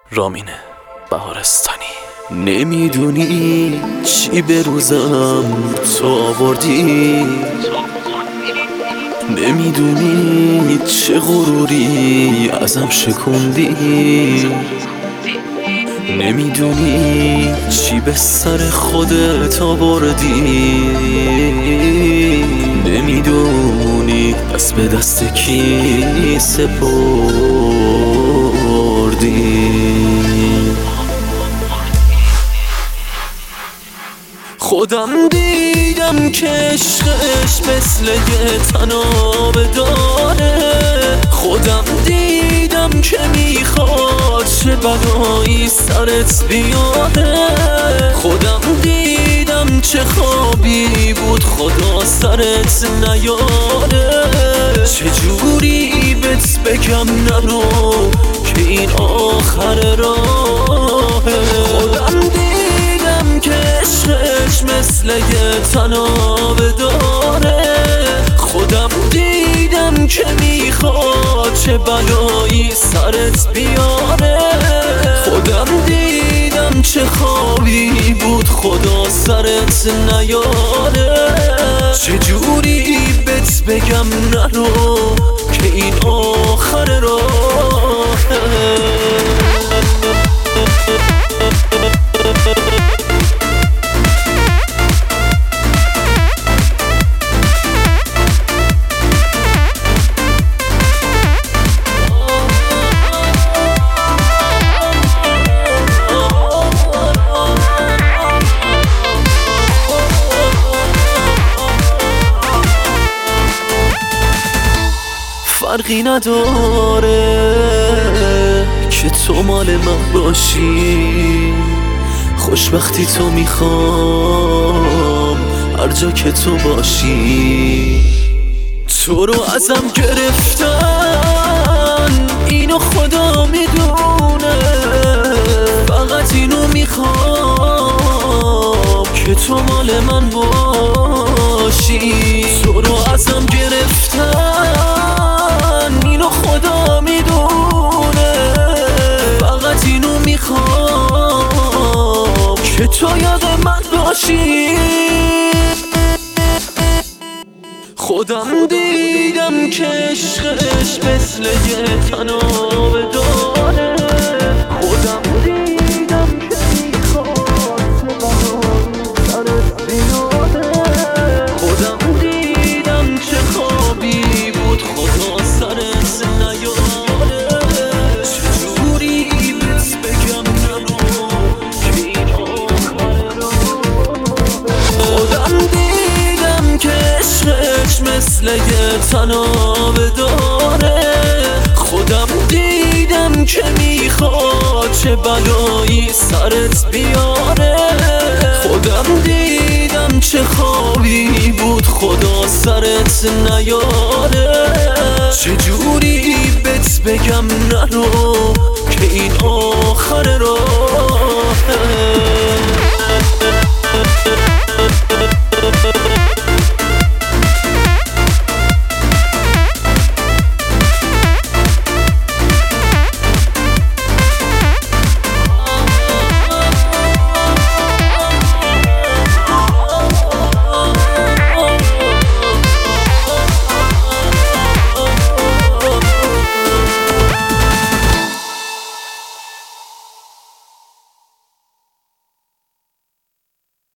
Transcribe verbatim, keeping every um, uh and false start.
رامین بهارستانی. نمیدونی چی به روزم تو آوردی، نمیدونی چه غروری ازم شکوندی، نمیدونی چی به سر خودت آوردی، نمیدونی دست به دست کی سپردی. خودم دیدم که عشقش مثل یه طنابه داره، خودم دیدم که میخواد چه بلایی سرت بیاره، خودم دیدم چه خوابی بود خدا سرت نیاره، چجوری بهت بگم نرو که این آخر راهه. خودم دیدم که عشقش مثل یه طنابه داره، خودم دیدم که میخواد چه بلایی سرت بیاره، خودم دیدم چه خوابی بود خدا سرت نیاره، چجوری بهت بگم نرو که این آخر راهه. فرقی نداره که تو مال من باشی، خوشبختی تو میخوام هر جا که تو باشی. تو رو ازم گرفتن اینو خدا میدونه، فقط اینو میخوام که تو مال من باشی. تو رو ازم گرفتن اینو خدا میدونه، فقط اینو میخوام که تو یاد من باشی. خودم دیدم که عشقش مثل یه طنابه داره، خودم دیدم که میخواد چه بلایی سرت بیاره، خودم دیدم چه خوابی بود خدا سرت نیاره، چجوری بهت بگم نرو که این آخر راهه. خودم دیدم که عشقش مثل یه طنابه داره، خودم دیدم که میخواد چه بلایی سرت بیاره، خودم دیدم چه خوابی بود خدا سرت نیاره، چجوری بهت بگم نرو